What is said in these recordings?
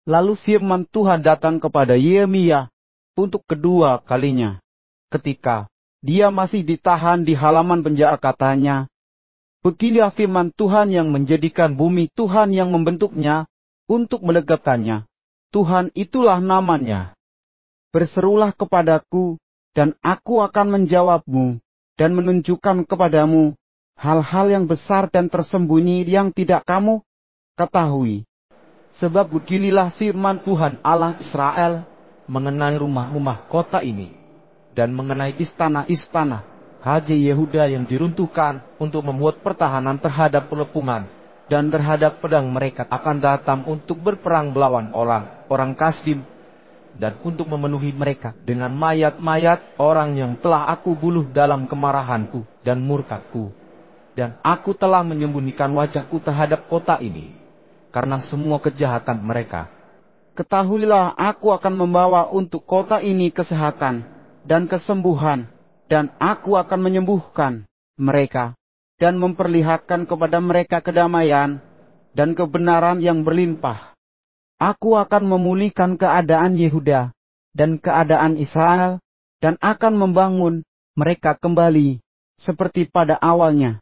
Lalu firman Tuhan datang kepada Yeremia untuk kedua kalinya. Ketika dia masih ditahan di halaman penjara, katanya, "Beginilah firman Tuhan yang menjadikan bumi, Tuhan yang membentuknya untuk menegakkannya. Tuhan itulah namanya. Berserulah kepadaku, dan aku akan menjawabmu, dan menunjukkan kepadamu hal-hal yang besar dan tersembunyi yang tidak kamu ketahui. Sebab beginilah firman Tuhan Allah Israel mengenai rumah-rumah kota ini, dan mengenai istana-istana Raja Yehuda yang diruntuhkan untuk membuat pertahanan terhadap pengepungan dan terhadap pedang mereka akan datang untuk berperang melawan orang Kasdim, dan untuk memenuhi mereka dengan mayat-mayat orang yang telah aku bunuh dalam kemarahanku dan murkaku. Dan aku telah menyembunyikan wajahku terhadap kota ini karena semua kejahatan mereka. Ketahuilah, aku akan membawa untuk kota ini kesehatan dan kesembuhan, dan aku akan menyembuhkan mereka dan memperlihatkan kepada mereka kedamaian dan kebenaran yang berlimpah. Aku akan memulihkan keadaan Yehuda dan keadaan Israel, dan akan membangun mereka kembali seperti pada awalnya.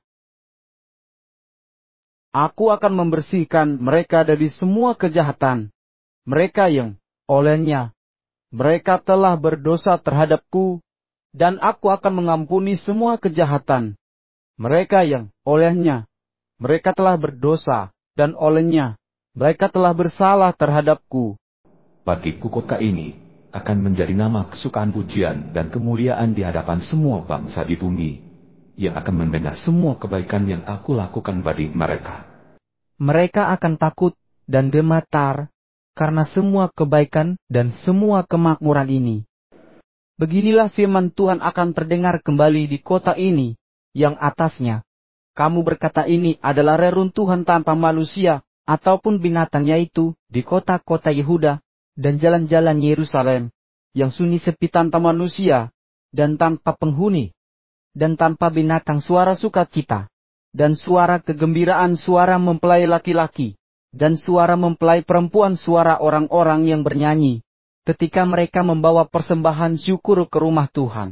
Aku akan membersihkan mereka dari semua kejahatan mereka yang olehnya mereka telah berdosa terhadapku, dan aku akan mengampuni semua kejahatan mereka yang olehnya mereka telah berdosa, dan olehnya mereka telah bersalah terhadapku. Bagiku kota ini akan menjadi nama kesukaan, pujian, dan kemuliaan di hadapan semua bangsa di bumi, yang akan mendengar semua kebaikan yang aku lakukan bagi mereka. Mereka akan takut dan gemetar karena semua kebaikan dan semua kemakmuran ini. Beginilah firman Tuhan akan terdengar kembali di kota ini, yang atasnya kamu berkata ini adalah reruntuhan tanpa manusia ataupun binatang, yaitu di kota-kota Yehuda dan jalan-jalan Yerusalem, yang sunyi sepi tanpa manusia dan tanpa penghuni, dan tanpa binatang suara sukacita, dan suara kegembiraan, suara mempelai laki-laki, dan suara mempelai perempuan, suara orang-orang yang bernyanyi, ketika mereka membawa persembahan syukur ke rumah Tuhan.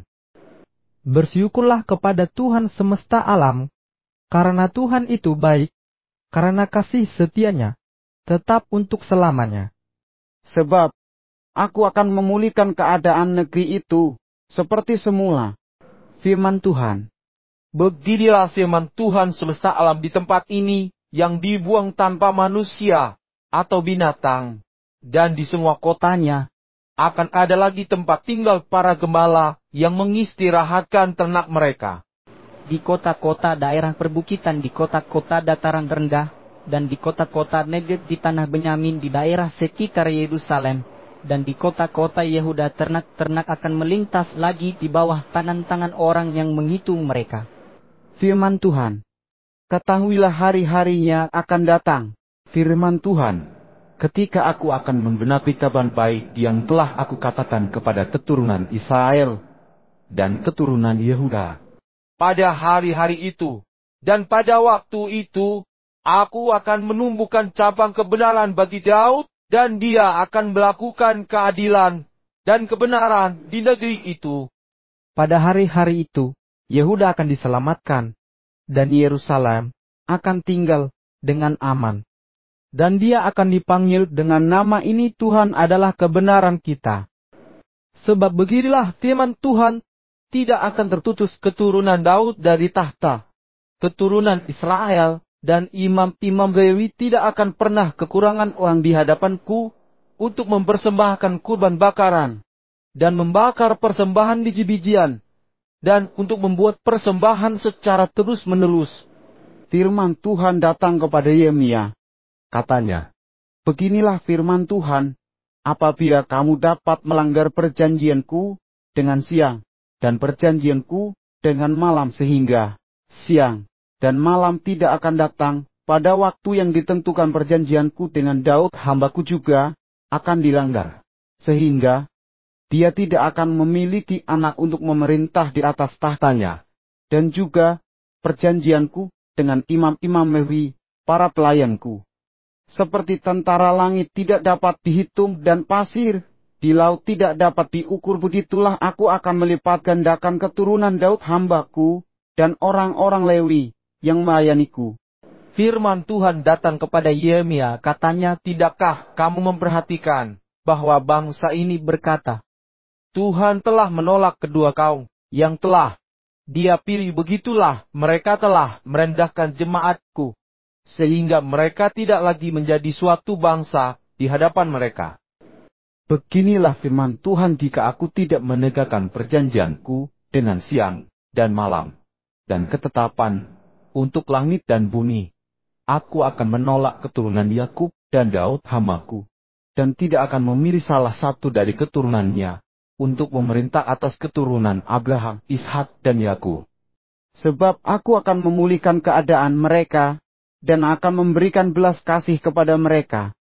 Bersyukurlah kepada Tuhan semesta alam, karena Tuhan itu baik, karena kasih setianya tetap untuk selamanya. Sebab aku akan memulihkan keadaan negeri itu seperti semula. Firman Tuhan. Beginilah firman Tuhan semesta alam di tempat ini yang dibuang tanpa manusia atau binatang, dan di semua kotanya akan ada lagi tempat tinggal para gembala yang mengistirahatkan ternak mereka. Di kota-kota daerah perbukitan, di kota-kota dataran rendah, dan di kota-kota Negeb di tanah Benyamin, di daerah sekitar Yerusalem, dan di kota-kota Yehuda, ternak-ternak akan melintas lagi di bawah tangan orang yang menghitung mereka. Firman Tuhan. Ketahuilah, hari-harinya akan datang, firman Tuhan, ketika aku akan menggenapi kabar baik yang telah aku katakan kepada keturunan Israel dan keturunan Yehuda. Pada hari-hari itu, dan pada waktu itu, aku akan menumbuhkan cabang kebenaran bagi Daud, dan dia akan melakukan keadilan dan kebenaran di negeri itu. Pada hari-hari itu, Yehuda akan diselamatkan, dan Yerusalem akan tinggal dengan aman. Dan dia akan dipanggil dengan nama ini, Tuhan adalah kebenaran kita. Sebab beginilah firman Tuhan, tidak akan terputus keturunan Daud dari tahta. Keturunan Israel dan imam-imam Lewi tidak akan pernah kekurangan uang di hadapanku untuk mempersembahkan kurban bakaran dan membakar persembahan biji-bijian, dan untuk membuat persembahan secara terus-menerus. Firman Tuhan datang kepada Yeremia. Katanya, beginilah firman Tuhan, apabila kamu dapat melanggar perjanjianku dengan siang, dan perjanjianku dengan malam, sehingga siang dan malam tidak akan datang pada waktu yang ditentukan, perjanjianku dengan Daud hambaku juga akan dilanggar, sehingga dia tidak akan memiliki anak untuk memerintah di atas tahtanya, dan juga perjanjianku dengan imam-imam Lewi, para pelayanku. seperti tentara langit tidak dapat dihitung dan pasir di laut tidak dapat diukur, begitulah aku akan melipat gandakan keturunan Daud hambaku dan orang-orang Lewi yang melayaniku. Firman Tuhan datang kepada Yeremia, katanya, tidakkah kamu memperhatikan bahwa bangsa ini berkata, Tuhan telah menolak kedua kaum yang telah Dia pilih, begitulah mereka telah merendahkan jemaatku, sehingga mereka tidak lagi menjadi suatu bangsa di hadapan mereka. Beginilah firman Tuhan, jika aku tidak menegakkan perjanjianku dengan siang dan malam, dan ketetapan untuk langit dan bumi, aku akan menolak keturunan Yakub dan Daud hambaku, dan tidak akan memilih salah satu dari keturunannya untuk memerintah atas keturunan Abraham, Ishak, dan Yakub. Sebab aku akan memulihkan keadaan mereka, dan akan memberikan belas kasih kepada mereka,